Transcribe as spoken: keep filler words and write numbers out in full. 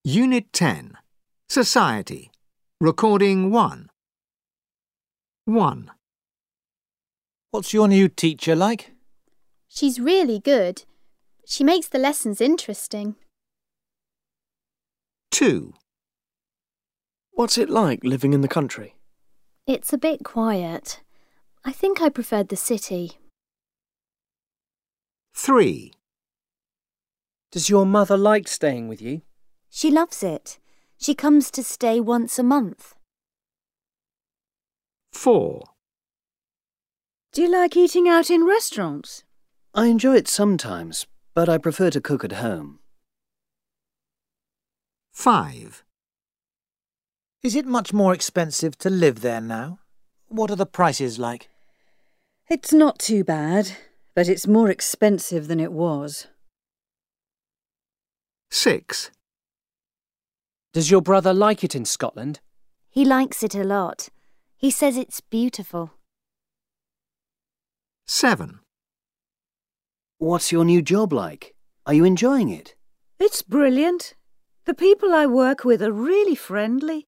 Unit ten. Society. Recording one. one. What's your new teacher like? She's really good. She makes the lessons interesting. two. What's it like living in the country? It's a bit quiet. I think I preferred the city. three. Does your mother like staying with you? She loves it. She comes to stay once a month. four. Do you like eating out in restaurants? I enjoy it sometimes, but I prefer to cook at home. five. Is it much more expensive to live there now? What are the prices like? It's not too bad, but it's more expensive than it was. six. Does your brother like it in Scotland? He likes it a lot. He says it's beautiful. seven. What's your new job like? Are you enjoying it? It's brilliant. The people I work with are really friendly.